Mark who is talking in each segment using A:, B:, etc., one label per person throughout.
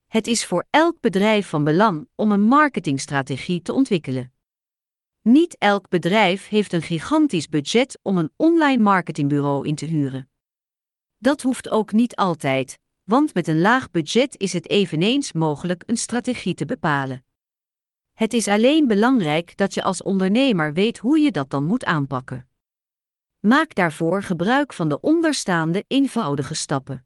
A: Het is voor elk bedrijf van belang om een marketingstrategie te ontwikkelen. Niet elk bedrijf heeft een gigantisch budget om een online marketingbureau in te huren. Dat hoeft ook niet altijd, want met een laag budget is het eveneens mogelijk een strategie te bepalen. Het is alleen belangrijk dat je als ondernemer weet hoe je dat dan moet aanpakken. Maak daarvoor gebruik van de onderstaande eenvoudige stappen.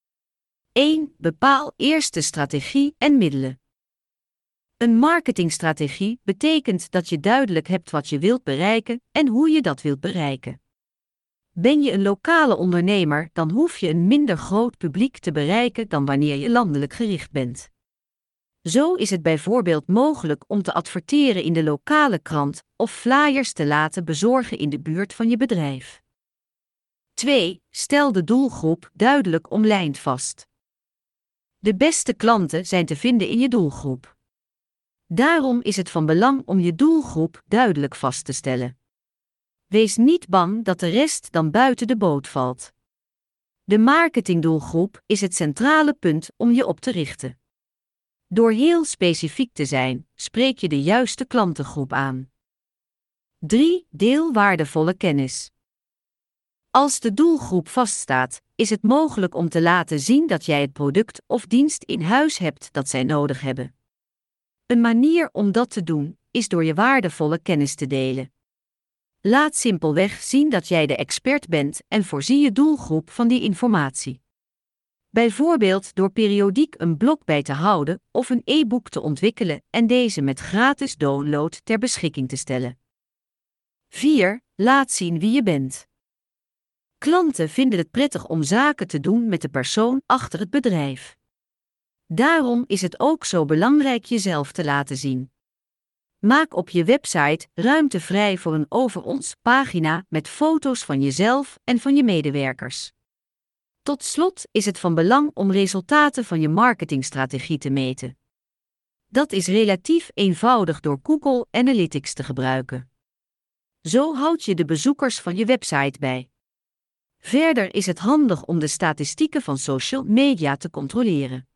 A: 1. Bepaal eerst de strategie en middelen. Een marketingstrategie betekent dat je duidelijk hebt wat je wilt bereiken en hoe je dat wilt bereiken. Ben je een lokale ondernemer, dan hoef je een minder groot publiek te bereiken dan wanneer je landelijk gericht bent. Zo is het bijvoorbeeld mogelijk om te adverteren in de lokale krant of flyers te laten bezorgen in de buurt van je bedrijf. 2. Stel de doelgroep duidelijk omlijnd vast. De beste klanten zijn te vinden in je doelgroep. Daarom is het van belang om je doelgroep duidelijk vast te stellen. Wees niet bang dat de rest dan buiten de boot valt. De marketingdoelgroep is het centrale punt om je op te richten. Door heel specifiek te zijn, spreek je de juiste klantengroep aan. 3. Deel waardevolle kennis. Als de doelgroep vaststaat, is het mogelijk om te laten zien dat jij het product of dienst in huis hebt dat zij nodig hebben. Een manier om dat te doen, is door je waardevolle kennis te delen. Laat simpelweg zien dat jij de expert bent en voorzie je doelgroep van die informatie. Bijvoorbeeld door periodiek een blog bij te houden of een e-book te ontwikkelen en deze met gratis download ter beschikking te stellen. 4. Laat zien wie je bent. Klanten vinden het prettig om zaken te doen met de persoon achter het bedrijf. Daarom is het ook zo belangrijk jezelf te laten zien. Maak op je website ruimte vrij voor een over ons pagina met foto's van jezelf en van je medewerkers. Tot slot is het van belang om resultaten van je marketingstrategie te meten. Dat is relatief eenvoudig door Google Analytics te gebruiken. Zo houd je de bezoekers van je website bij. Verder is het handig om de statistieken van social media te controleren.